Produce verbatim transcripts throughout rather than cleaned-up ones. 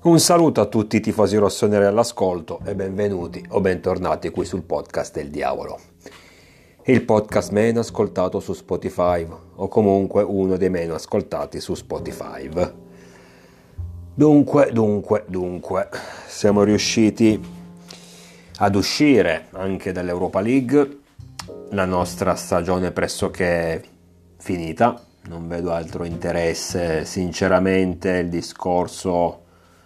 Un saluto a tutti i tifosi rossoneri all'ascolto e benvenuti o bentornati qui sul podcast del diavolo. Il podcast meno ascoltato su Spotify, o comunque uno dei meno ascoltati su Spotify. Dunque, dunque, dunque, siamo riusciti ad uscire anche dall'Europa League. La nostra stagione è pressoché finita, non vedo altro interesse. Sinceramente il discorso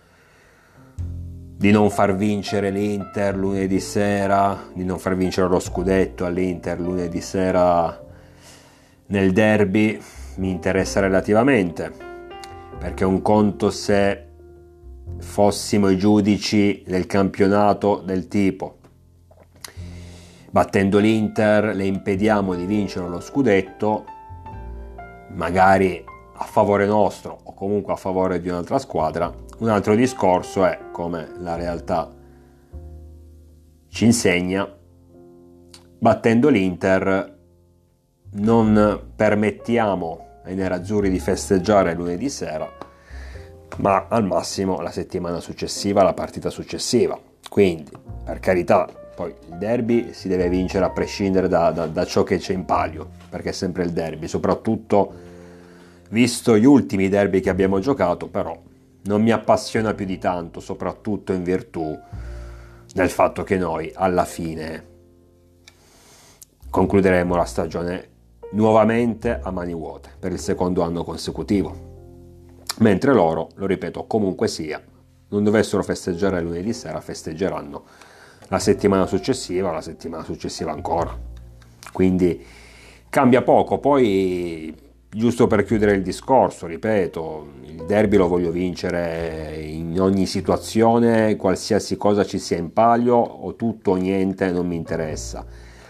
di non far vincere l'Inter lunedì sera, di non far vincere lo scudetto all'Inter lunedì sera nel derby mi interessa relativamente, perché un conto se fossimo i giudici del campionato del tipo battendo l'Inter le impediamo di vincere lo scudetto, magari a favore nostro o comunque a favore di un'altra squadra. Un altro discorso è, come la realtà ci insegna, battendo l'Inter non permettiamo ai nerazzurri di festeggiare lunedì sera, ma al massimo la settimana successiva, la partita successiva. Quindi, per carità, poi il derby si deve vincere a prescindere da, da, da ciò che c'è in palio, perché è sempre il derby, soprattutto visto gli ultimi derby che abbiamo giocato. Però non mi appassiona più di tanto, soprattutto in virtù del fatto che noi alla fine concluderemo la stagione nuovamente a mani vuote per il secondo anno consecutivo, mentre loro, lo ripeto, comunque sia, non dovessero festeggiare lunedì sera, festeggeranno la settimana successiva, la settimana successiva ancora. Quindi cambia poco. Poi, giusto per chiudere il discorso, ripeto, il derby lo voglio vincere in ogni situazione, qualsiasi cosa ci sia in palio, o tutto o niente, non mi interessa.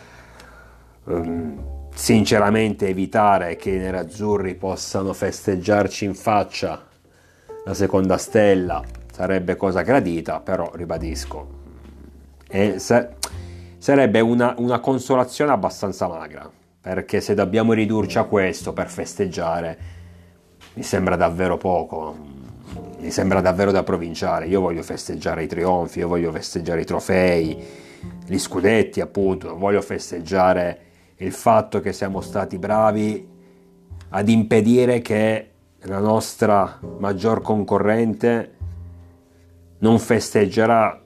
Um, sinceramente evitare che i nerazzurri possano festeggiarci in faccia la seconda stella sarebbe cosa gradita, però ribadisco, e se, sarebbe una, una consolazione abbastanza magra, perché se dobbiamo ridurci a questo per festeggiare mi sembra davvero poco, mi sembra davvero da provinciale. Io voglio festeggiare i trionfi, io voglio festeggiare i trofei, gli scudetti appunto, non voglio festeggiare il fatto che siamo stati bravi ad impedire che la nostra maggior concorrente non festeggerà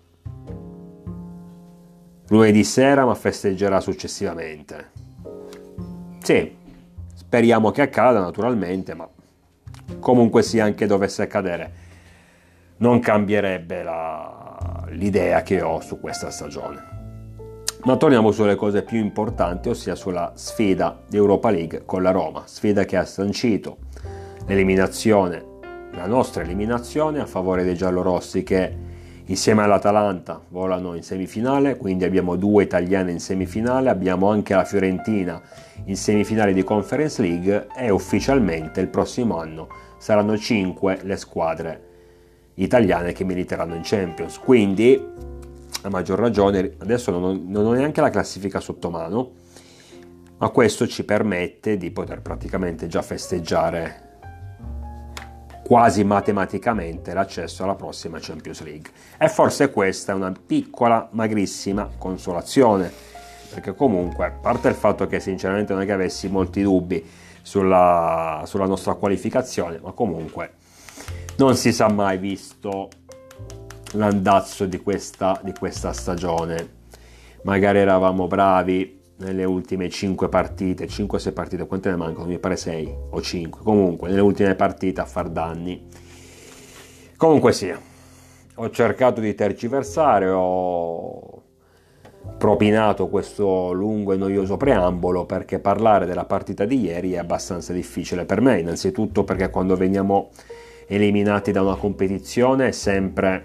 lunedì sera, ma festeggerà successivamente. Sì, speriamo che accada naturalmente, ma comunque sia, anche dovesse accadere, non cambierebbe la, l'idea che ho su questa stagione. Ma torniamo sulle cose più importanti, ossia sulla sfida di Europa League con la Roma, sfida che ha sancito l'eliminazione, la nostra eliminazione a favore dei giallorossi, che insieme all'Atalanta volano in semifinale. Quindi abbiamo due italiane in semifinale, abbiamo anche la Fiorentina in semifinale di Conference League, e ufficialmente il prossimo anno saranno cinque le squadre italiane che militeranno in Champions. Quindi a maggior ragione adesso non ho, non ho neanche la classifica sotto mano, ma questo ci permette di poter praticamente già festeggiare quasi matematicamente l'accesso alla prossima Champions League. E forse questa è una piccola, magrissima consolazione, perché comunque, a parte il fatto che sinceramente non è che avessi molti dubbi sulla, sulla nostra qualificazione, ma comunque non si sa mai, visto l'andazzo di questa, di questa stagione. Magari eravamo bravi nelle ultime cinque partite, cinque sei partite, quante ne mancano? Mi pare sei o cinque, comunque nelle ultime partite a far danni. Comunque sia, ho cercato di tergiversare, ho propinato questo lungo e noioso preambolo perché parlare della partita di ieri è abbastanza difficile per me, innanzitutto perché quando veniamo eliminati da una competizione è sempre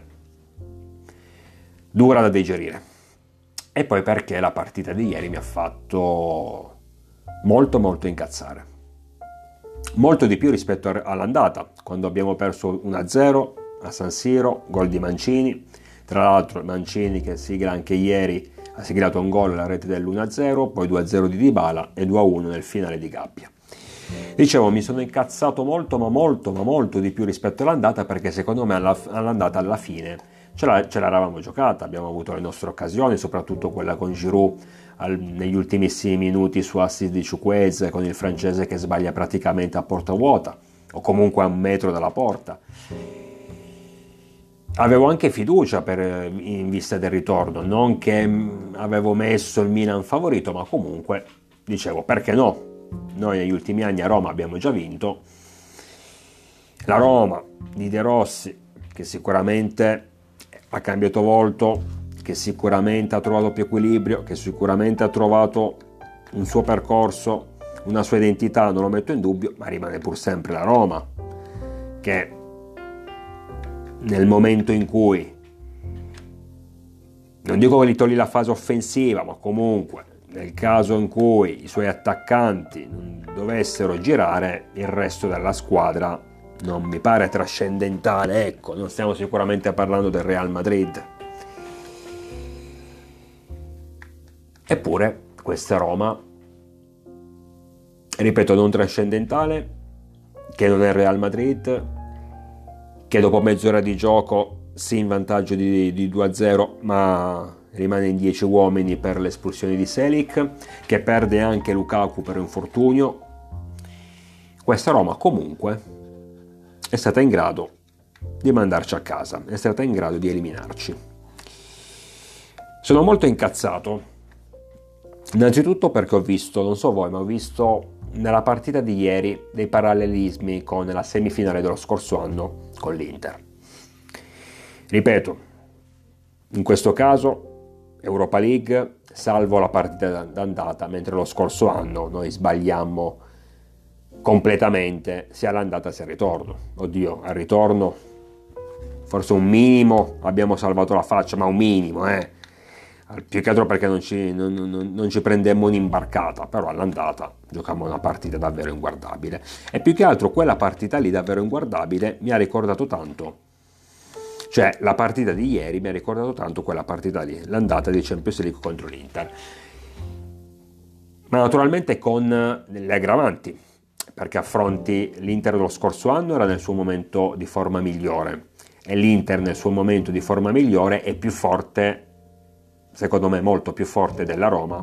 dura da digerire, e poi perché la partita di ieri mi ha fatto molto molto incazzare, molto di più rispetto all'andata, quando abbiamo perso uno a zero a San Siro, gol di Mancini. Tra l'altro Mancini, che sigla anche ieri, ha siglato un gol alla rete dell'uno a zero, poi due a zero di Dybala e due a uno nel finale di gabbia. Dicevo, mi sono incazzato molto, ma molto, ma molto di più rispetto all'andata, perché secondo me alla, all'andata alla fine ce, la, ce l'eravamo giocata, abbiamo avuto le nostre occasioni, soprattutto quella con Giroud al, negli ultimissimi minuti su assist di Chukwueze, con il francese che sbaglia praticamente a porta vuota, o comunque a un metro dalla porta. Avevo anche fiducia per, in vista del ritorno, non che avevo messo il Milan favorito, ma comunque dicevo, perché no? Noi negli ultimi anni a Roma abbiamo già vinto. La Roma di De Rossi, che sicuramente ha cambiato volto, che sicuramente ha trovato più equilibrio, che sicuramente ha trovato un suo percorso, una sua identità, non lo metto in dubbio, ma rimane pur sempre la Roma, che nel momento in cui, non dico che gli togli la fase offensiva, ma comunque nel caso in cui i suoi attaccanti non dovessero girare, il resto della squadra non mi pare trascendentale. Ecco, non stiamo sicuramente parlando del Real Madrid. Eppure questa Roma, ripeto, non trascendentale, che non è il Real Madrid, che dopo mezz'ora di gioco sì in vantaggio di, di due a zero, ma rimane in dieci uomini per l'espulsione di Selic, che perde anche Lukaku per infortunio. Questa Roma comunque è stata in grado di mandarci a casa, è stata in grado di eliminarci. Sono molto incazzato, innanzitutto perché ho visto, non so voi, ma ho visto nella partita di ieri dei parallelismi con la semifinale dello scorso anno con l'Inter. Ripeto, in questo caso Europa League, salvo la partita d'andata, mentre lo scorso anno noi sbagliammo completamente sia all'andata sia al ritorno. Oddio, al ritorno forse un minimo abbiamo salvato la faccia, ma un minimo, eh. Più che altro perché non ci, non, non, non ci prendemmo un'imbarcata, però all'andata giocammo una partita davvero inguardabile. E più che altro quella partita lì davvero inguardabile mi ha ricordato tanto, cioè la partita di ieri mi ha ricordato tanto quella partita lì, l'andata di Champions League contro l'Inter. Ma naturalmente con le aggravanti, perché affronti l'Inter dello scorso anno, era nel suo momento di forma migliore, e l'Inter nel suo momento di forma migliore è più forte, secondo me molto più forte della Roma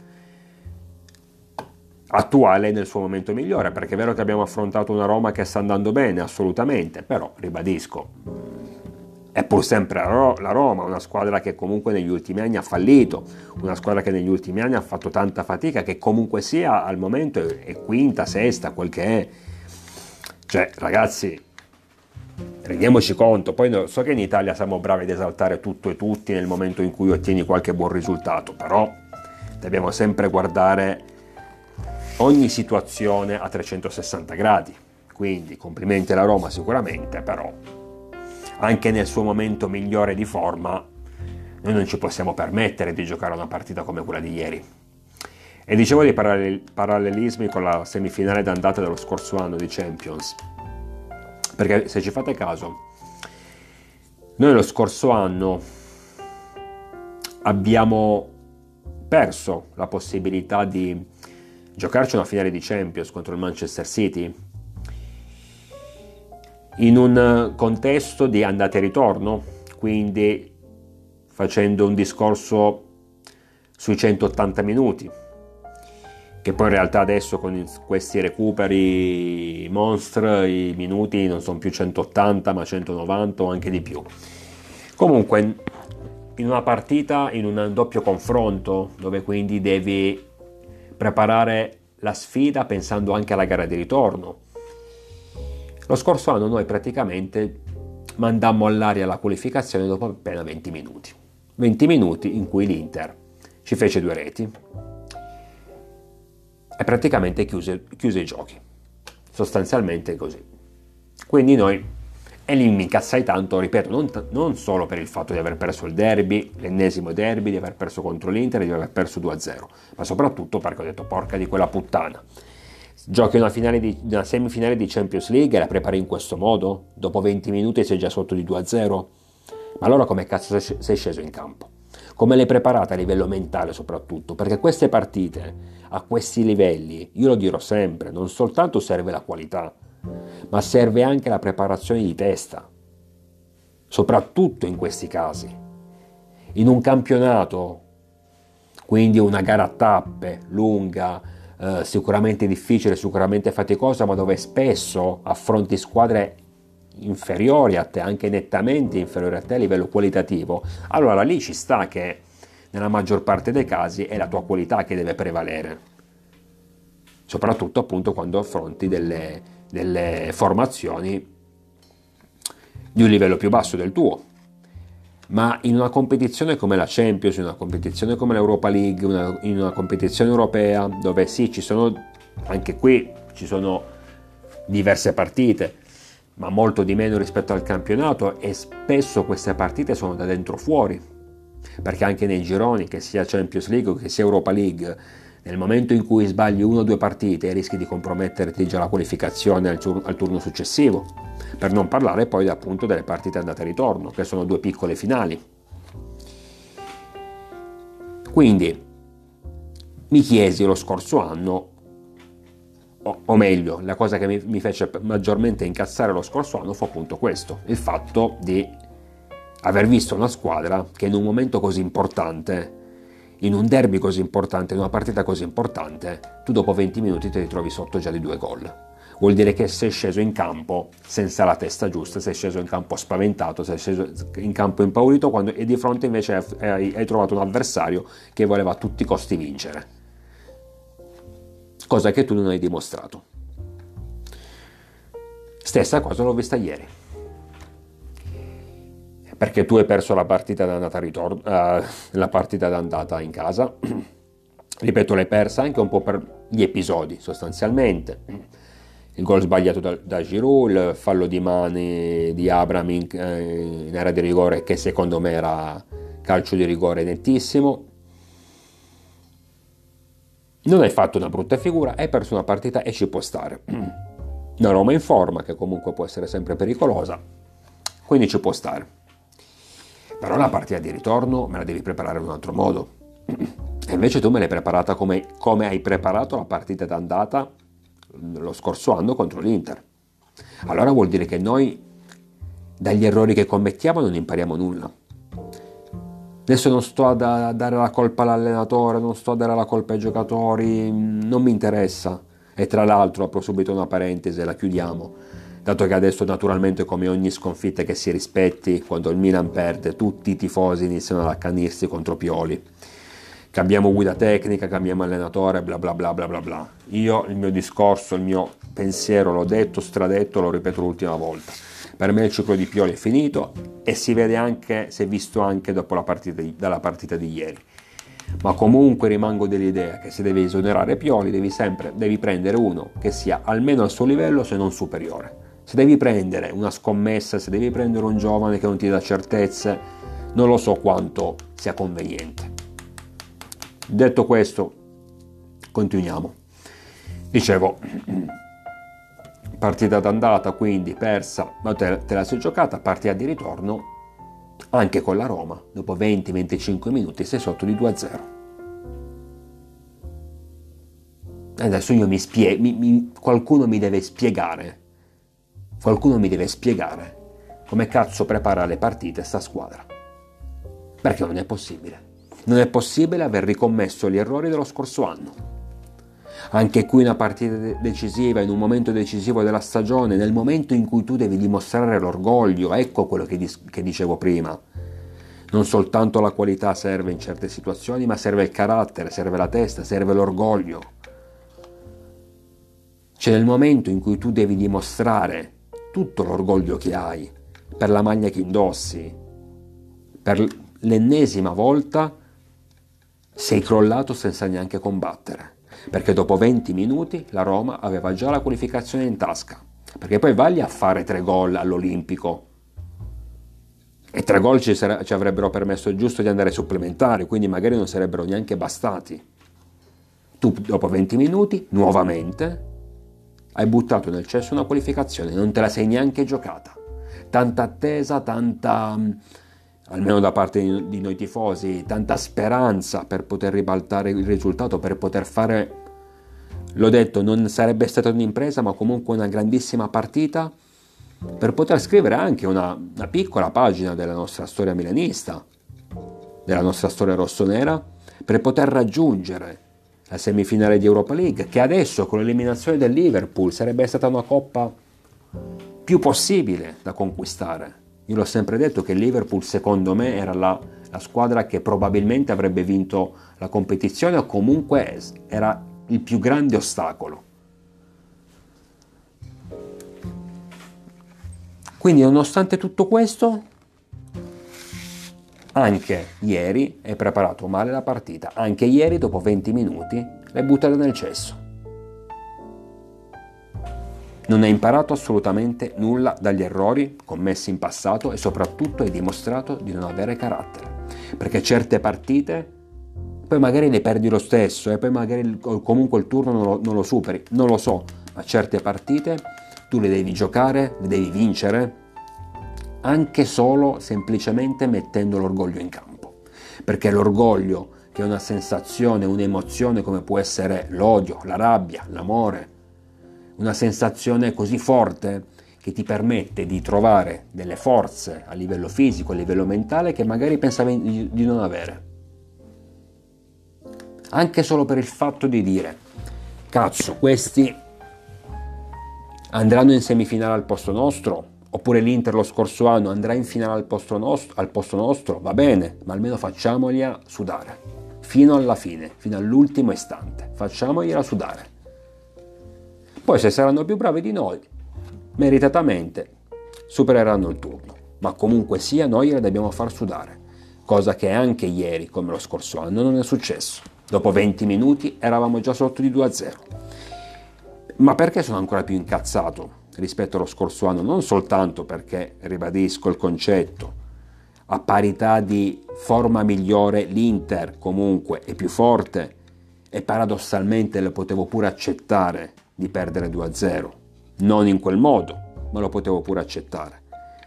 attuale nel suo momento migliore, perché è vero che abbiamo affrontato una Roma che sta andando bene, assolutamente, però ribadisco, è pur sempre la Roma, una squadra che comunque negli ultimi anni ha fallito, una squadra che negli ultimi anni ha fatto tanta fatica, che comunque sia al momento è quinta, sesta, quel che è. Cioè, ragazzi, rendiamoci conto. Poi so che in Italia siamo bravi ad esaltare tutto e tutti nel momento in cui ottieni qualche buon risultato, però dobbiamo sempre guardare ogni situazione a trecentosessanta gradi. Quindi complimenti alla Roma sicuramente, però anche nel suo momento migliore di forma noi non ci possiamo permettere di giocare una partita come quella di ieri. E dicevo dei parallelismi con la semifinale d'andata dello scorso anno di Champions, perché se ci fate caso, noi lo scorso anno abbiamo perso la possibilità di giocarci una finale di Champions contro il Manchester City in un contesto di andata e ritorno, quindi facendo un discorso sui centottanta minuti, che poi in realtà adesso con questi recuperi monster i minuti non sono più centottanta ma centonovanta o anche di più. Comunque in una partita, in un doppio confronto, dove quindi devi preparare la sfida pensando anche alla gara di ritorno, lo scorso anno noi praticamente mandammo all'aria la qualificazione dopo appena venti minuti. venti minuti in cui l'Inter ci fece due reti e praticamente chiuse, chiuse i giochi. Sostanzialmente così. Quindi noi, e lì mi incazzai tanto, ripeto, non, non solo per il fatto di aver perso il derby, l'ennesimo derby, di aver perso contro l'Inter, di aver perso due a zero, ma soprattutto perché ho detto porca di quella puttana. Giochi una, finale di, una semifinale di Champions League e la prepari in questo modo? Dopo venti minuti sei già sotto di due a zero? Ma allora come cazzo sei sceso in campo? Come l'hai preparata a livello mentale soprattutto? Perché queste partite, a questi livelli, io lo dirò sempre, non soltanto serve la qualità, ma serve anche la preparazione di testa, soprattutto in questi casi. In un campionato, quindi una gara a tappe, lunga, eh, sicuramente difficile, sicuramente faticosa, ma dove spesso affronti squadre inferiori a te, anche nettamente inferiori a te a livello qualitativo, allora lì ci sta che nella maggior parte dei casi è la tua qualità che deve prevalere, soprattutto appunto quando affronti delle, delle formazioni di un livello più basso del tuo. Ma in una competizione come la Champions, in una competizione come l'Europa League, una, in una competizione europea, dove sì, ci sono, anche qui ci sono diverse partite, ma molto di meno rispetto al campionato, e spesso queste partite sono da dentro fuori, perché anche nei gironi, che sia Champions League che sia Europa League, nel momento in cui sbagli una o due partite rischi di comprometterti già la qualificazione al, tur- al turno successivo, per non parlare poi appunto delle partite andata e ritorno, che sono due piccole finali. Quindi mi chiesi lo scorso anno, o, o meglio, la cosa che mi, mi fece maggiormente incazzare lo scorso anno fu appunto questo, il fatto di aver visto una squadra che in un momento così importante, in un derby così importante, in una partita così importante, tu dopo venti minuti ti ritrovi sotto già di due gol. Vuol dire che sei sceso in campo senza la testa giusta, sei sceso in campo spaventato, sei sceso in campo impaurito, quando, e di fronte invece hai, hai trovato un avversario che voleva a tutti i costi vincere. Cosa che tu non hai dimostrato. Stessa cosa l'ho vista ieri. Perché tu hai perso la partita d'andata ritorno, uh, la partita d'andata in casa. Ripeto, l'hai persa anche un po' per gli episodi, sostanzialmente. Il gol sbagliato da, da Giroud, il fallo di mani di Abraham in, eh, in area di rigore, che secondo me era calcio di rigore nettissimo. Non hai fatto una brutta figura, hai perso una partita e ci può stare. Una Roma in forma, che comunque può essere sempre pericolosa, quindi ci può stare. Però la partita di ritorno me la devi preparare in un altro modo. E invece tu me l'hai preparata come, come hai preparato la partita d'andata lo scorso anno contro l'Inter. Allora vuol dire che noi dagli errori che commettiamo non impariamo nulla. Adesso non sto a da, dare la colpa all'allenatore, non sto a dare la colpa ai giocatori, non mi interessa. E tra l'altro apro subito una parentesi e la chiudiamo, dato che adesso naturalmente, come ogni sconfitta che si rispetti, quando il Milan perde tutti i tifosi iniziano ad accanirsi contro Pioli. Cambiamo guida tecnica, cambiamo allenatore, bla bla bla bla bla bla. Io il mio discorso, il mio pensiero l'ho detto, stradetto, lo ripeto l'ultima volta. Per me il ciclo di Pioli è finito e si vede anche, si è visto anche dopo la partita di, dalla partita di ieri. Ma comunque rimango dell'idea che se devi esonerare Pioli devi sempre devi prendere uno che sia almeno al suo livello, se non superiore. Se devi prendere una scommessa, se devi prendere un giovane che non ti dà certezze, non lo so quanto sia conveniente. Detto questo, continuiamo. Dicevo, partita d'andata quindi persa, ma te, te la sei giocata, partita di ritorno anche con la Roma, dopo venti venticinque minuti sei sotto di due a zero. Adesso io mi spiego, mi, mi, qualcuno mi deve spiegare, qualcuno mi deve spiegare come cazzo prepara le partite sta squadra. Perché non è possibile. Non è possibile aver ricommesso gli errori dello scorso anno. Anche qui una partita decisiva, in un momento decisivo della stagione, nel momento in cui tu devi dimostrare l'orgoglio, ecco quello che, dis- che dicevo prima. Non soltanto la qualità serve in certe situazioni, ma serve il carattere, serve la testa, serve l'orgoglio. C'è nel momento in cui tu devi dimostrare tutto l'orgoglio che hai, per la maglia che indossi, per l'ennesima volta sei crollato senza neanche combattere, perché dopo venti minuti la Roma aveva già la qualificazione in tasca, perché poi vai a fare tre gol all'Olimpico e tre gol ci, sare- ci avrebbero permesso giusto di andare supplementari, quindi magari non sarebbero neanche bastati. Tu dopo venti minuti nuovamente hai buttato nel cesso una qualificazione, non te la sei neanche giocata. Tanta attesa, tanta almeno da parte di noi tifosi, tanta speranza per poter ribaltare il risultato, per poter fare, l'ho detto, non sarebbe stata un'impresa, ma comunque una grandissima partita, per poter scrivere anche una, una piccola pagina della nostra storia milanista, della nostra storia rossonera, per poter raggiungere la semifinale di Europa League, che adesso con l'eliminazione del Liverpool sarebbe stata una coppa più possibile da conquistare. Io l'ho sempre detto che il Liverpool, secondo me, era la, la squadra che probabilmente avrebbe vinto la competizione, o comunque era il più grande ostacolo. Quindi, nonostante tutto questo, anche ieri hai preparato male la partita. Anche ieri, dopo venti minuti, l'hai buttata nel cesso. Non hai imparato assolutamente nulla dagli errori commessi in passato e soprattutto hai dimostrato di non avere carattere. Perché certe partite poi magari le perdi lo stesso e poi magari comunque il turno non lo, non lo superi, non lo so, ma certe partite tu le devi giocare, le devi vincere, anche solo semplicemente mettendo l'orgoglio in campo. Perché l'orgoglio, che è una sensazione, un'emozione come può essere l'odio, la rabbia, l'amore, una sensazione così forte che ti permette di trovare delle forze a livello fisico, a livello mentale, che magari pensavi di non avere. Anche solo per il fatto di dire, cazzo, questi andranno in semifinale al posto nostro, oppure l'Inter lo scorso anno andrà in finale al posto nostro, al posto nostro, va bene, ma almeno facciamogliela sudare, fino alla fine, fino all'ultimo istante, facciamogliela sudare. Poi se saranno più bravi di noi, meritatamente supereranno il turno, ma comunque sia noi la dobbiamo far sudare, cosa che anche ieri, come lo scorso anno, non è successo. Dopo venti minuti eravamo già sotto di due a zero. Ma perché sono ancora più incazzato rispetto allo scorso anno? Non soltanto perché, ribadisco il concetto, a parità di forma migliore l'Inter comunque è più forte e paradossalmente lo potevo pure accettare di perdere due a zero, non in quel modo, ma lo potevo pure accettare.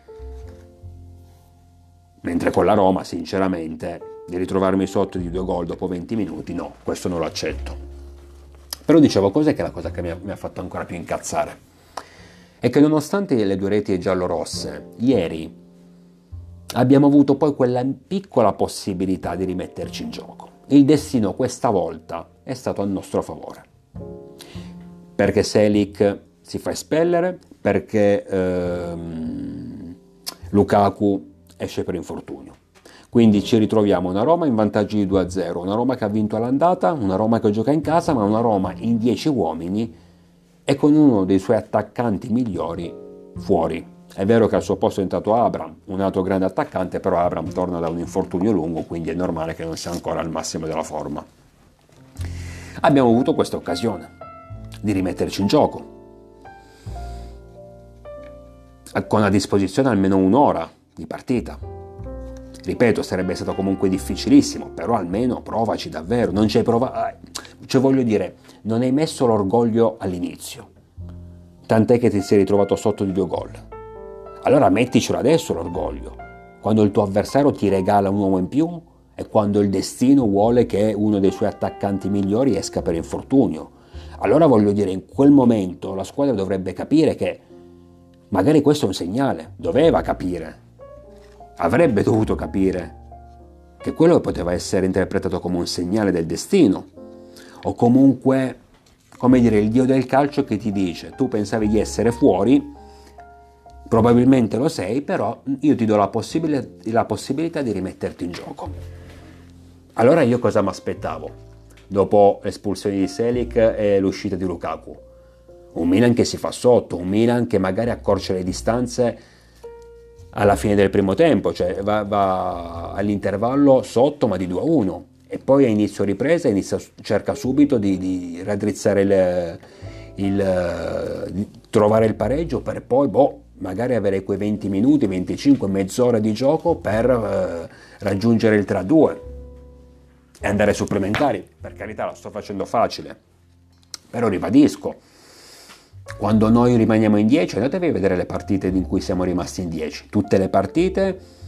Mentre con la Roma, sinceramente, di ritrovarmi sotto di due gol dopo venti minuti, no, questo non lo accetto. Però dicevo, cos'è che è la cosa che mi ha, mi ha fatto ancora più incazzare? È che nonostante le due reti giallorosse, ieri abbiamo avuto poi quella piccola possibilità di rimetterci in gioco. Il destino questa volta è stato a nostro favore. Perché Selic si fa espellere, perché ehm, Lukaku esce per infortunio. Quindi ci ritroviamo una Roma in vantaggio di due a zero, una Roma che ha vinto all'andata, una Roma che gioca in casa, ma una Roma in dieci uomini e con uno dei suoi attaccanti migliori fuori. È vero che al suo posto è entrato Abraham, un altro grande attaccante, però Abraham torna da un infortunio lungo, quindi è normale che non sia ancora al massimo della forma. Abbiamo avuto questa occasione di rimetterci in gioco, con a disposizione almeno un'ora di partita. Ripeto, sarebbe stato comunque difficilissimo, però almeno provaci davvero, non ci hai provato, cioè voglio dire, non hai messo l'orgoglio all'inizio, tant'è che ti sei ritrovato sotto di due gol. Allora metticelo adesso l'orgoglio, quando il tuo avversario ti regala un uomo in più e quando il destino vuole che uno dei suoi attaccanti migliori esca per infortunio. Allora voglio dire, in quel momento la squadra dovrebbe capire che magari questo è un segnale, doveva capire, avrebbe dovuto capire che quello poteva essere interpretato come un segnale del destino, o comunque, come dire, il dio del calcio che ti dice, tu pensavi di essere fuori, probabilmente lo sei, però io ti do la, possibil- la possibilità di rimetterti in gioco. Allora io cosa mi aspettavo? Dopo l'espulsione di Selic e l'uscita di Lukaku, un Milan che si fa sotto, un Milan che magari accorcia le distanze alla fine del primo tempo, cioè va, va all'intervallo sotto ma di due a uno, e poi a inizio ripresa inizia, cerca subito di, di raddrizzare il, il di trovare il pareggio per poi boh, magari avere quei venti minuti, venticinque, mezz'ora di gioco per eh, raggiungere il tre a due e andare ai supplementari. Per carità, la sto facendo facile, però ribadisco, quando noi rimaniamo in dieci, andatevi a vedere le partite in cui siamo rimasti in dieci, tutte le partite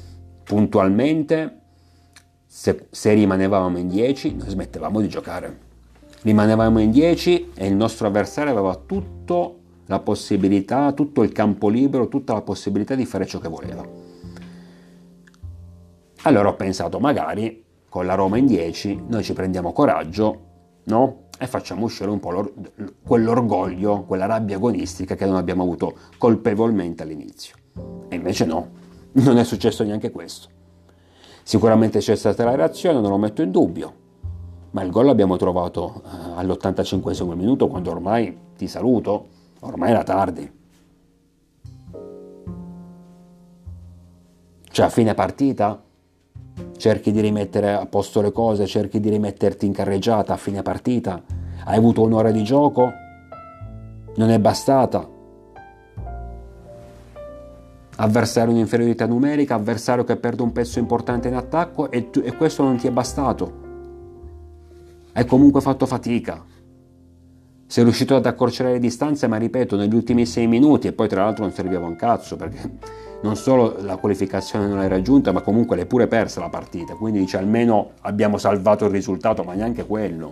puntualmente, se, se rimanevamo in dieci, noi smettevamo di giocare. Rimanevamo in dieci e il nostro avversario aveva tutta la possibilità, tutto il campo libero, tutta la possibilità di fare ciò che voleva. Allora ho pensato, magari con la Roma in dieci noi ci prendiamo coraggio, no? E facciamo uscire un po' quell'orgoglio, quella rabbia agonistica che non abbiamo avuto colpevolmente all'inizio. E invece no, non è successo neanche questo. Sicuramente c'è stata la reazione, non lo metto in dubbio, ma il gol l'abbiamo trovato all'ottantacinquesimo minuto, quando ormai ti saluto, ormai era tardi. Cioè a fine partita cerchi di rimettere a posto le cose, cerchi di rimetterti in carreggiata a fine partita, hai avuto un'ora di gioco, non è bastata, avversario in inferiorità numerica, avversario che perde un pezzo importante in attacco e, tu, e questo non ti è bastato, hai comunque fatto fatica, sei riuscito ad accorciare le distanze, ma ripeto, negli ultimi sei minuti, e poi tra l'altro non serviva un cazzo, perché non solo la qualificazione non l'hai raggiunta, ma comunque l'hai pure persa la partita, quindi dice almeno abbiamo salvato il risultato, ma neanche quello.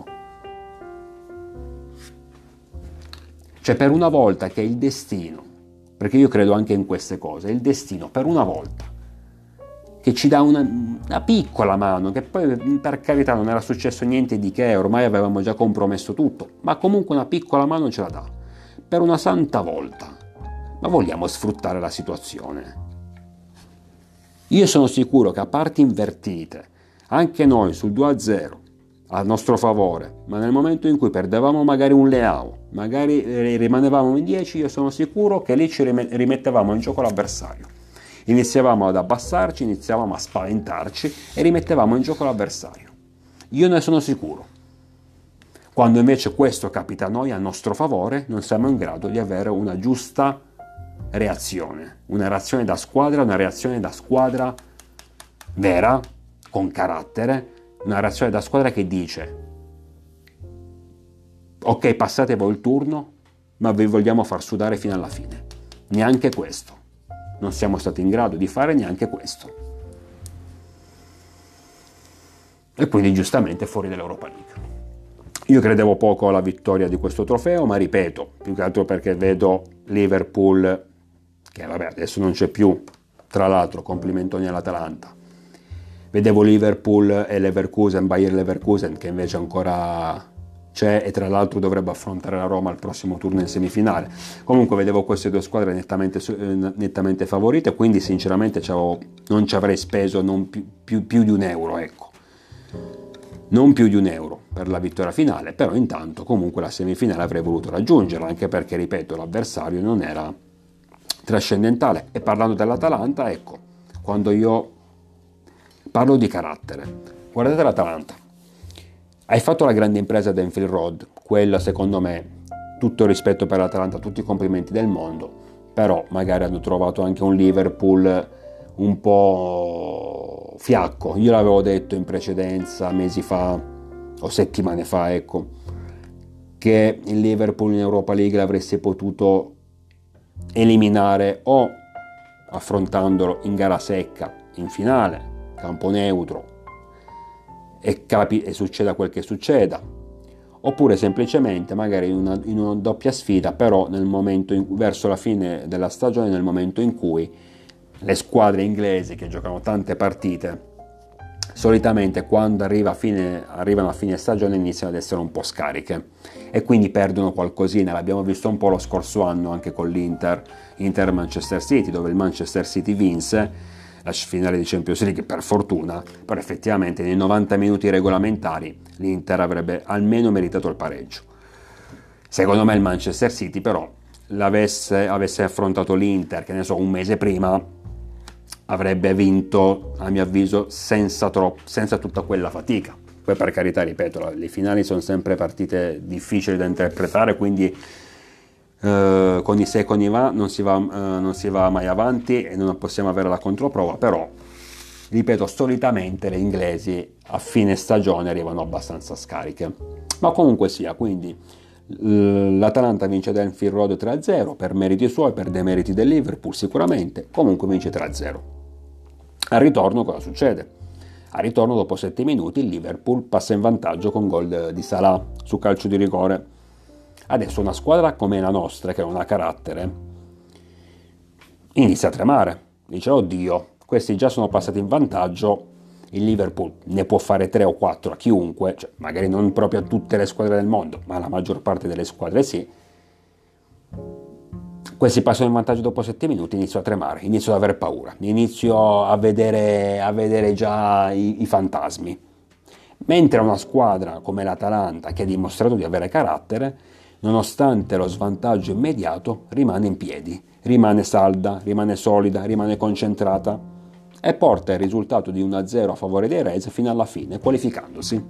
Cioè per una volta che il destino, perché io credo anche in queste cose, il destino per una volta che ci dà una, una piccola mano, che poi per carità non era successo niente di che, ormai avevamo già compromesso tutto, ma comunque una piccola mano ce la dà, per una santa volta. Ma vogliamo sfruttare la situazione? Io sono sicuro che a parti invertite, anche noi sul due a zero, a nostro favore, ma nel momento in cui perdevamo magari un Leao, magari rimanevamo in dieci, io sono sicuro che lì ci rimettevamo in gioco l'avversario. Iniziavamo ad abbassarci, iniziavamo a spaventarci e rimettevamo in gioco l'avversario. Io ne sono sicuro. Quando invece questo capita a noi a nostro favore, non siamo in grado di avere una giusta reazione, una reazione da squadra, una reazione da squadra vera, con carattere, una reazione da squadra che dice: ok, passate voi il turno, ma vi vogliamo far sudare fino alla fine. Neanche questo. Non siamo stati in grado di fare neanche questo. E quindi giustamente fuori dall'Europa League. Io credevo poco alla vittoria di questo trofeo, ma ripeto, più che altro perché vedo Liverpool, che vabbè adesso non c'è più, tra l'altro complimentoni all'Atalanta, vedevo Liverpool e Leverkusen, Bayer Leverkusen, che invece ancora c'è e tra l'altro dovrebbe affrontare la Roma al prossimo turno in semifinale. Comunque vedevo queste due squadre nettamente, nettamente favorite, quindi sinceramente non ci avrei speso non più, più, più di un euro, ecco. Non più di un euro per la vittoria finale, però intanto comunque la semifinale avrei voluto raggiungerla, anche perché, ripeto, l'avversario non era trascendentale. E parlando dell'Atalanta, ecco, quando io parlo di carattere, guardate l'Atalanta, hai fatto la grande impresa ad Anfield Road, quella secondo me, tutto il rispetto per l'Atalanta, tutti i complimenti del mondo, però magari hanno trovato anche un Liverpool un po' fiacco. Io l'avevo detto in precedenza, mesi fa o settimane fa, ecco, che il Liverpool in Europa League l'avresti potuto eliminare o affrontandolo in gara secca in finale, campo neutro, e, capi- e succeda quel che succeda, oppure semplicemente magari in una, in una doppia sfida, però nel momento in, verso la fine della stagione, nel momento in cui le squadre inglesi che giocano tante partite solitamente quando arriva a fine, arrivano a fine stagione iniziano ad essere un po' scariche e quindi perdono qualcosina. L'abbiamo visto un po' lo scorso anno anche con l'Inter, Inter-Manchester City, dove il Manchester City vinse la finale di Champions League per fortuna, però effettivamente nei novanta minuti regolamentari l'Inter avrebbe almeno meritato il pareggio. Secondo me il Manchester City però l'avesse avesse affrontato l'Inter, che ne so, un mese prima, avrebbe vinto, a mio avviso, senza, troppo, senza tutta quella fatica. Poi per carità, ripeto, le finali sono sempre partite difficili da interpretare, quindi eh, con i se e con i va non si va, eh, non si va mai avanti e non possiamo avere la controprova, però, ripeto, solitamente le inglesi a fine stagione arrivano abbastanza scariche. Ma comunque sia, quindi l'Atalanta vince ad Anfield Road tre a zero per meriti suoi, per demeriti del Liverpool sicuramente, comunque vince tre a zero. Al ritorno cosa succede? Al ritorno dopo sette minuti il Liverpool passa in vantaggio con gol di Salah su calcio di rigore. Adesso una squadra come la nostra, che non ha carattere, inizia a tremare. Dice, oddio, questi già sono passati in vantaggio, il Liverpool ne può fare tre o quattro a chiunque, cioè magari non proprio a tutte le squadre del mondo, ma alla maggior parte delle squadre sì. Questi passano in vantaggio dopo sette minuti, inizio a tremare, inizio ad avere paura, inizio a vedere, a vedere già i, i fantasmi. Mentre una squadra come l'Atalanta, che ha dimostrato di avere carattere, nonostante lo svantaggio immediato, rimane in piedi, rimane salda, rimane solida, rimane concentrata e porta il risultato di uno a zero a favore dei Reds fino alla fine, qualificandosi.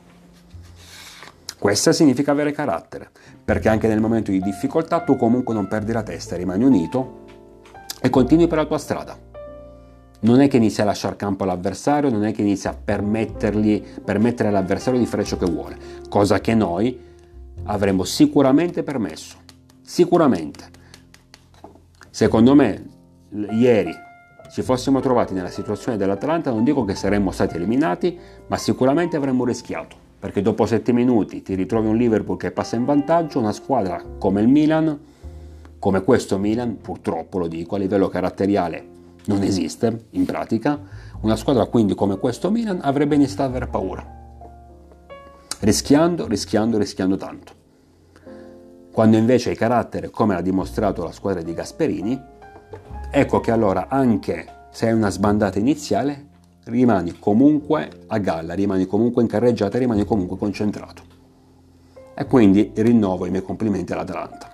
Questo significa avere carattere, perché anche nel momento di difficoltà tu comunque non perdi la testa, rimani unito e continui per la tua strada. Non è che inizi a lasciare campo all'avversario, non è che inizi a permettergli, permettere all'avversario di fare ciò che vuole, cosa che noi avremmo sicuramente permesso, sicuramente. Secondo me, ieri ci fossimo trovati nella situazione dell'Atalanta, non dico che saremmo stati eliminati, ma sicuramente avremmo rischiato. Perché dopo sette minuti ti ritrovi un Liverpool che passa in vantaggio, una squadra come il Milan, come questo Milan, purtroppo lo dico, a livello caratteriale non esiste in pratica, una squadra quindi come questo Milan avrebbe iniziato ad avere paura, rischiando, rischiando, rischiando tanto. Quando invece hai carattere, come l'ha dimostrato la squadra di Gasperini, ecco che allora anche se hai una sbandata iniziale, rimani comunque a galla, rimani comunque in carreggiata, rimani comunque concentrato. E quindi rinnovo i miei complimenti all'Atalanta.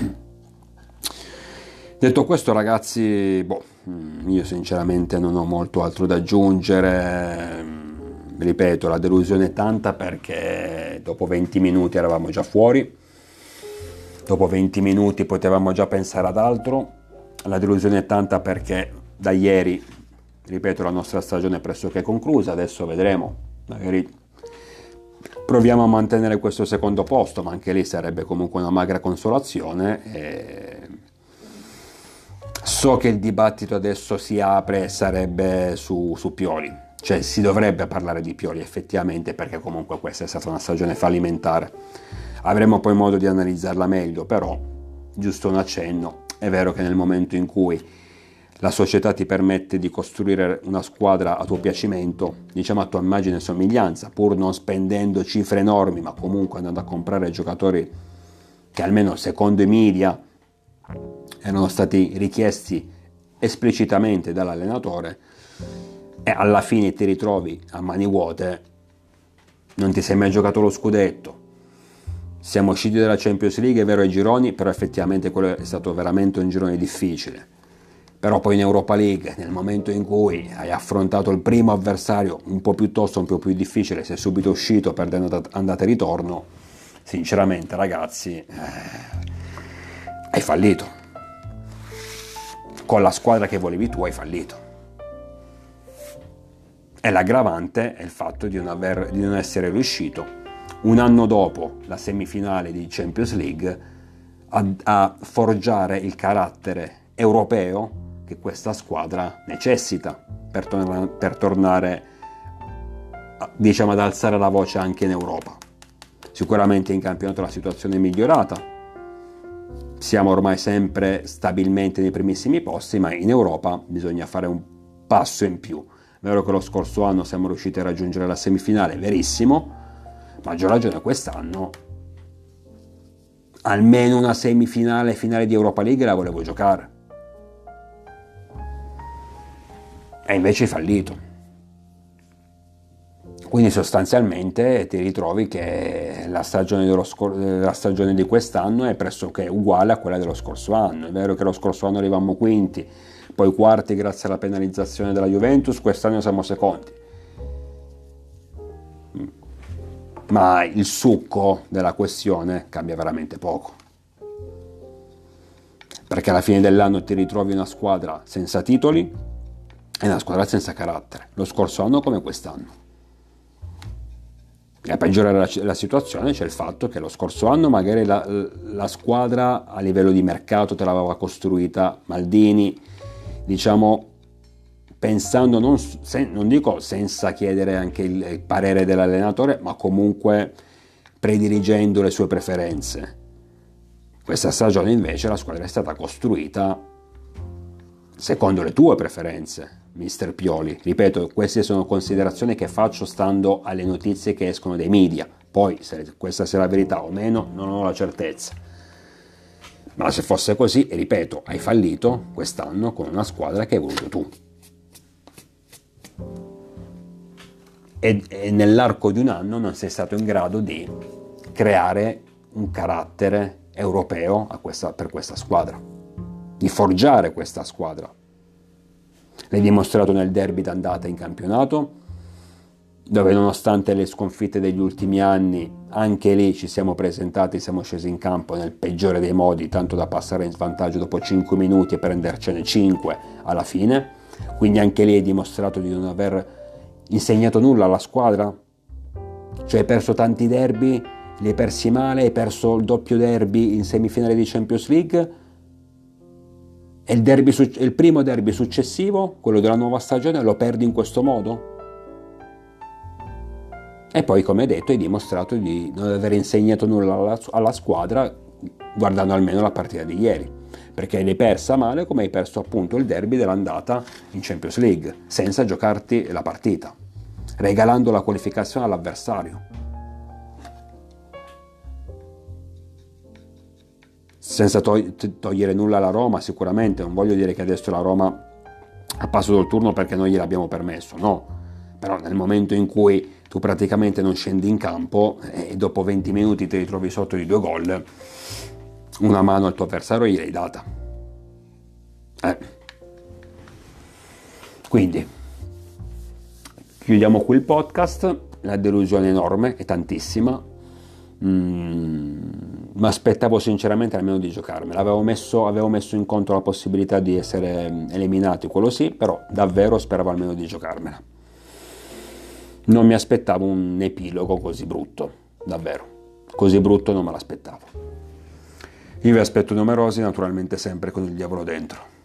Detto questo, ragazzi, boh, io sinceramente non ho molto altro da aggiungere. Ripeto, la delusione è tanta perché dopo venti minuti eravamo già fuori, dopo venti minuti potevamo già pensare ad altro. La delusione è tanta perché da ieri, ripeto, la nostra stagione è pressoché conclusa, adesso vedremo, magari proviamo a mantenere questo secondo posto, ma anche lì sarebbe comunque una magra consolazione. E so che il dibattito adesso si apre e sarebbe su, su Pioli, cioè si dovrebbe parlare di Pioli effettivamente, perché comunque questa è stata una stagione fallimentare. Avremo poi modo di analizzarla meglio, però giusto un accenno, è vero che nel momento in cui la società ti permette di costruire una squadra a tuo piacimento, diciamo a tua immagine e somiglianza, pur non spendendo cifre enormi, ma comunque andando a comprare giocatori che almeno secondo i media erano stati richiesti esplicitamente dall'allenatore, e alla fine ti ritrovi a mani vuote, non ti sei mai giocato lo scudetto. Siamo usciti dalla Champions League, è vero, ai gironi, però effettivamente quello è stato veramente un girone difficile. Però poi in Europa League, nel momento in cui hai affrontato il primo avversario un po' più tosto, un po' più difficile, sei subito uscito perdendo andata e ritorno, sinceramente ragazzi, eh, hai fallito. Con la squadra che volevi tu hai fallito. E l'aggravante è il fatto di non, aver, di non essere riuscito, un anno dopo la semifinale di Champions League, a, a forgiare il carattere europeo che questa squadra necessita per, torna, per tornare, diciamo, ad alzare la voce anche in Europa. Sicuramente in campionato la situazione è migliorata, siamo ormai sempre stabilmente nei primissimi posti, ma in Europa bisogna fare un passo in più. È vero che lo scorso anno siamo riusciti a raggiungere la semifinale, verissimo, maggior ragione quest'anno almeno una semifinale finale di Europa League la volevo giocare. E invece hai fallito. Quindi sostanzialmente ti ritrovi che la stagione, dello scor- la stagione di quest'anno è pressoché uguale a quella dello scorso anno. È vero che lo scorso anno arrivavamo quinti, poi quarti grazie alla penalizzazione della Juventus, quest'anno siamo secondi. Ma il succo della questione cambia veramente poco. Perché alla fine dell'anno ti ritrovi una squadra senza titoli e una squadra senza carattere, lo scorso anno come quest'anno. E a peggiorare la, la situazione c'è il fatto che lo scorso anno magari la, la squadra a livello di mercato te l'aveva costruita Maldini, diciamo, pensando, non, se, non dico senza chiedere anche il, il parere dell'allenatore, ma comunque predirigendo le sue preferenze. Questa stagione invece la squadra è stata costruita secondo le tue preferenze, mister Pioli. Ripeto, queste sono considerazioni che faccio stando alle notizie che escono dai media. Poi, se questa sia la verità o meno, non ho la certezza. Ma se fosse così, ripeto, hai fallito quest'anno con una squadra che hai voluto tu. E, e nell'arco di un anno non sei stato in grado di creare un carattere europeo a questa, per questa squadra, di forgiare questa squadra. L'hai dimostrato nel derby d'andata in campionato, dove nonostante le sconfitte degli ultimi anni, anche lì ci siamo presentati, siamo scesi in campo nel peggiore dei modi, tanto da passare in svantaggio dopo cinque minuti e prendercene cinque alla fine. Quindi anche lì hai dimostrato di non aver insegnato nulla alla squadra, cioè hai perso tanti derby, li hai persi male, hai perso il doppio derby in semifinale di Champions League, e il, derby, il primo derby successivo, quello della nuova stagione, lo perdi in questo modo? E poi, come detto, hai dimostrato di non aver insegnato nulla alla, alla squadra, guardando almeno la partita di ieri, perché l'hai persa male, come hai perso appunto il derby dell'andata in Champions League, senza giocarti la partita, regalando la qualificazione all'avversario. Senza togliere nulla alla Roma, sicuramente, non voglio dire che adesso la Roma ha passato il turno perché noi gliel'abbiamo permesso, no, però nel momento in cui tu praticamente non scendi in campo e dopo venti minuti ti ritrovi sotto di due gol, una mano al tuo avversario gliel'hai data. Eh. Quindi chiudiamo qui il podcast. La delusione è enorme, è tantissima. Mm, mi aspettavo sinceramente almeno di giocarmela. Avevo messo, avevo messo in conto la possibilità di essere eliminati, quello sì, però davvero speravo almeno di giocarmela. Non mi aspettavo un epilogo così brutto, davvero, così brutto non me l'aspettavo. Io vi aspetto numerosi, naturalmente sempre con il diavolo dentro.